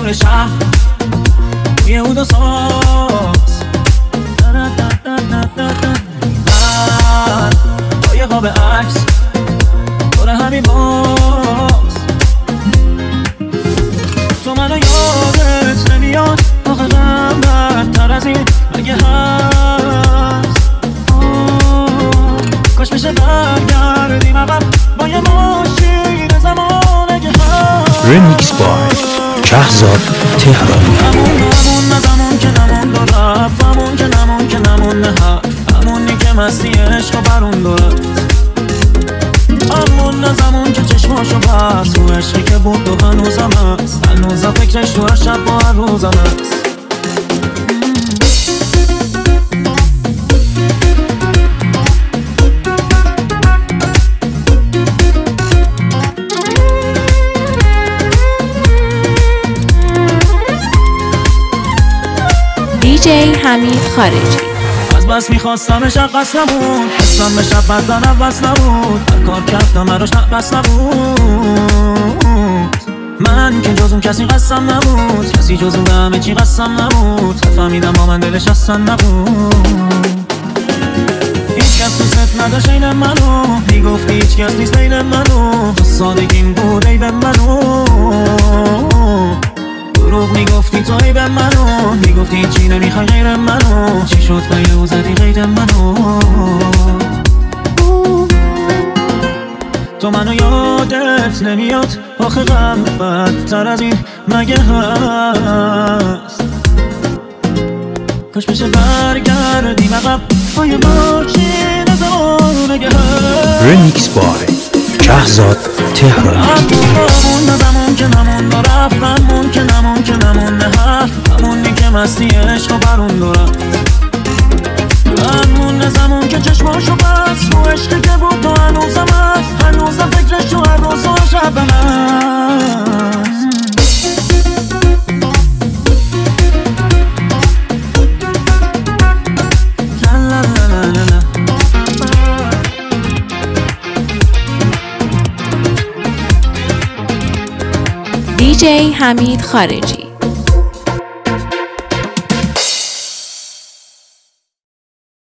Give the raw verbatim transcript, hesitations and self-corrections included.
نور شب توی اود و ساز من با یه خواب عکس دور همین باز تو منو یادت نمیاد آخه غم بدتر از این مگه هست کاش بشه برگردیم عقب با یه ماشین زمان اگه هست ریمیکس بای شهرزاد تهرانی همون همون نه زمان که نمون دو رفت همون که نمون که نمون نه حرف همونی که مستی عشق و برون دو رفت همون نه زمان که چشماشو بست رو عشقی که بود و هنوزم هست هنوزم فکرش تو هر شب و هر روزم هست دیجی حمید خارجی. از بس میخواستمش قصد نبود حسم به شب بدن عوض نبود هر کار کردم براش نقبس نبود من که جز اون کسی قسم نبود کسی جز اون همه چی قسم نبود فهمیدم با من دلش اصلا نبود هیچ کس دوست نداشت این منو میگفتی هیچ کس نیست بین منو سادگیم بود ای به منو دروغ میگفتی تو ای به منو میگفتی چی نمیخوای غیر منو چی شد بیلو زدی غیر منو تو منو یادت نمیاد آخه غم بدتر از این مگه هست کاش بشه برگردیم عقب با یه ماشین زمان اگه هست ریمیکس بای شهرزاد تهرانی همون نه زمان که نمون دو رفت همون که نمون که نمون نه حرف همونی که مستی عشق و برون دو رفت همون نه زمان که چشماشو بست رو عشقی که بود تو هنوزم هست هنوزم فکرش تو هر روز و شبم هست دیجی حمید خارجی.